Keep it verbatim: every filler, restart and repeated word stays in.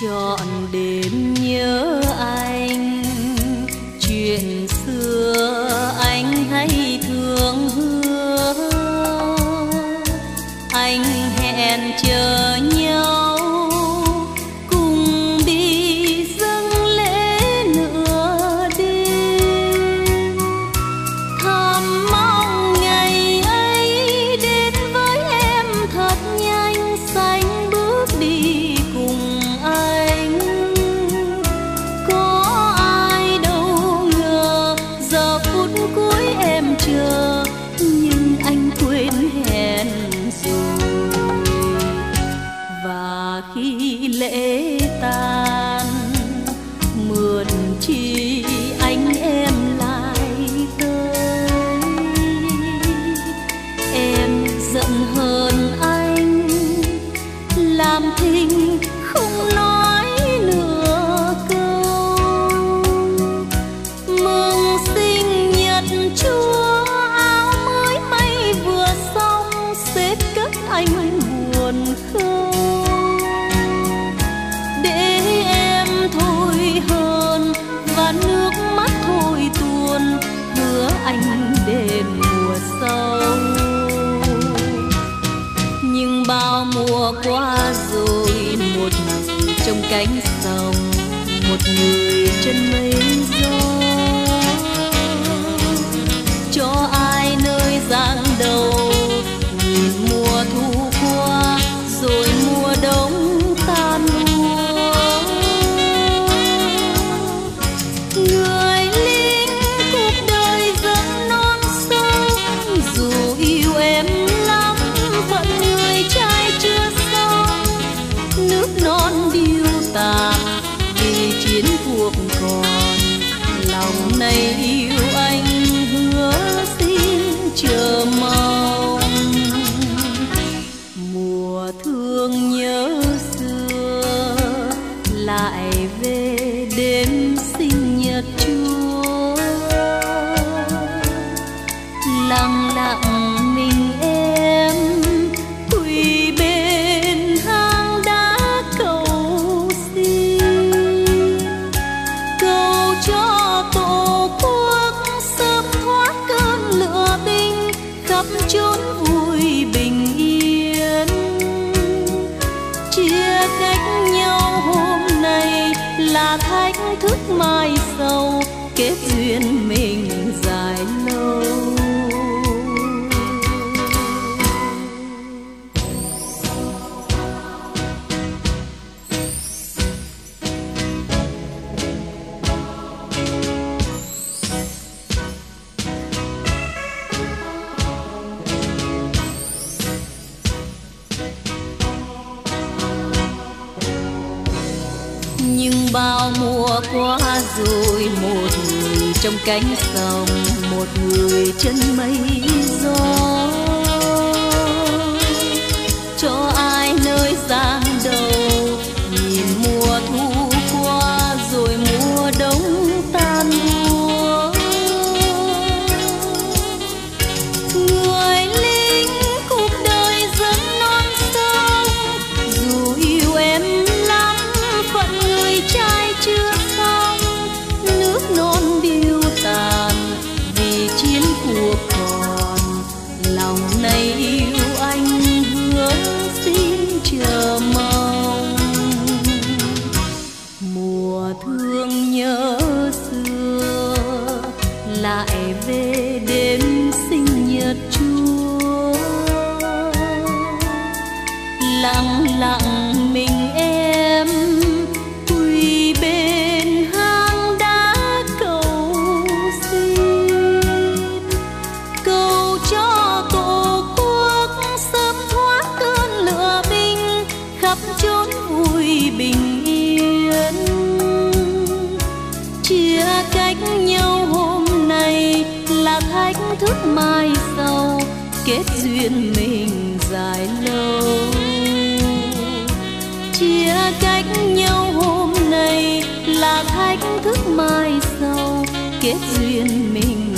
Trọn đêm nhớ anh, chuyện xưa anh hay thường hứa. Anh hẹn chờ nhau cùng đi dâng lễ nửa đêm. Thầm mong ngày ấy đến với em thật nhanh, sánh bước đi cùng anh. Có ai đâu ngờ giờ phút cuối em chờ, nhưng anh quên hẹn rồi. Và khi lễ tan mượn chi anh em lại tới, em giận hơn anh làm thinh không nói nửa câu. Mừng sinh nhật Chúa, áo mới may vừa xong, xếp cất anh buồn không. Để em thôi hơn và nước mắt thôi tuôn, hứa anh đền mùa sau. Nhưng bao mùa qua rồi, một người trong cánh sông, một người chân mây gió. Cho ai nơi giang đầu, nhìn mùa thu qua rồi mùa đông tan úa. Người lính cuộc đời dâng non sông, dù yêu em lắm vẫn người trai chưa xong. Nước non điêu tàn vì chiến cuộc còn, lòng này yêu anh hứa xin chờ mong. Mùa thương nhớ xưa lại về đêm sinh nhật Chúa. Lặng lặng mình em quỳ bên hang đá cầu xin, cầu cho tổ quốc sớm thoát cơn lửa binh, khắp chốn vui bình yên. Chia cách nhau hôm nay là thách thức mai sau, kết duyên mình dài lâu. Nhưng bao mùa qua rồi, một người trong cánh sông, một người chân mây gió. Cho ai nơi giang đầu, nhìn mùa thu qua rồi mùa đông tan úa. Người lính cuộc đời dâng non sông, dù yêu em lắm phận người trai chưa xong. Nước non điêu tàn vì chiến cuộc còn, lòng này yêu anh hứa xin chờ mong. Mùa thương nhớ xưa lại về đêm sinh nhật Chúa. Lặng lặng mình em quỳ bên hang đá cầu xin, cầu cho tổ quốc sớm thoát cơn lửa binh, khắp chốn vui bình yên. Chia cách nhau hôm nay là thách thức mai sau, kết duyên mình dài lâu. Chia cách nhau hôm nay là thách thức mai sau, kết duyên mình